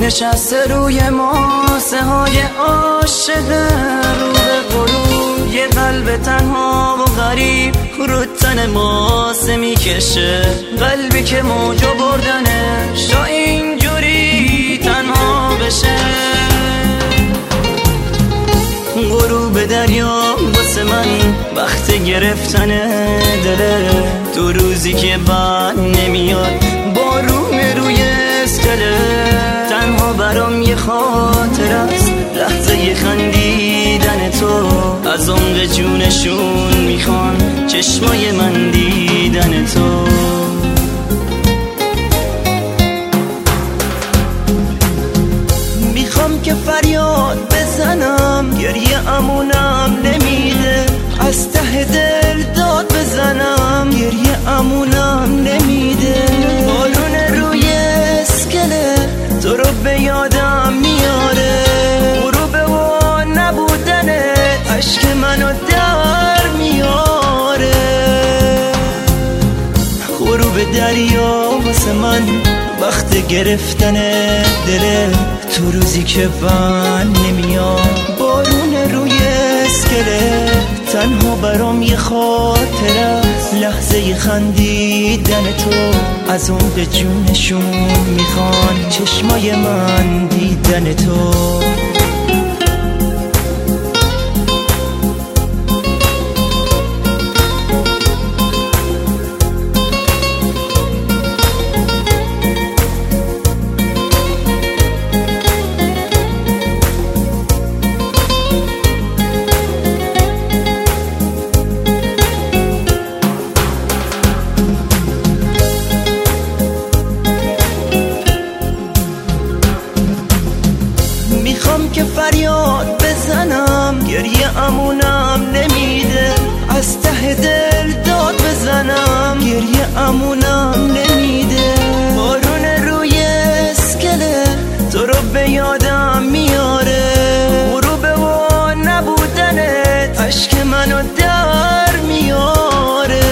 نشسته روی ماسه های عاشق رو به غروب، یه قلب تنها و غریب رو تن ماسه میکشه، قلبی که موجو بردنش تا اینجوری تنها بشه. غروب دریا واسه من وقت گرفتن دله، تو روزی که بعد نمیاد بارون روی اسکله، تنها برام یه خاطر است لحظه خندیدن تو، از عمق جونشون میخوان چشمای من دیدن تو. میخوام که فریاد بزنم، گریه امونم نمیده، از ته دل داد بزنم، گریه امونم نمیده. بارون روی اسکله تو رو به یادم میاره، غروب و نبودنت عشق منو در میاره. غروب دریا واسه من وقت گرفتن دله، تو روزی که بند نمیاد بارون روی اسکله، تنها برام یه خاطر است لحظه خندیدن تو، از عمق جونشون میخوان چشمای من دیدن تو. میخوام که فریاد بزنم، گریه امونم نمیده، از ته دل داد بزنم، گریه امونم نمیده. بارون روی اسکله تو رو به یادم میاره، غروب و نبودنت عشق منو در میاره.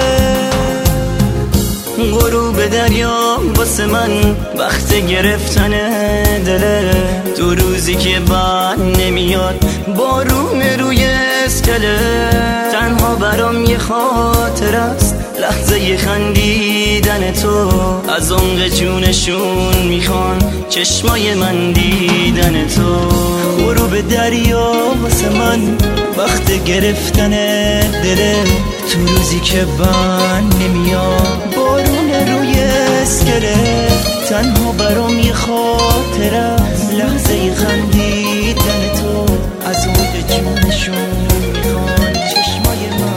غروب دریا واسه من وقت گرفتن دله، تو روزی که بعد نمیاد بارون روی اسکله، تنها برام یه خاطر است لحظه خندیدن تو، از عمق جونشون میخوان چشمای من دیدن تو. غروب دریا واسه من وقت گرفتن دله، تو روزی که بند نمیاد بارون روی اسکله، تنها برام یه خاطر است لحظه خندیدن تو، از عمق جونشون میخوان چشمای من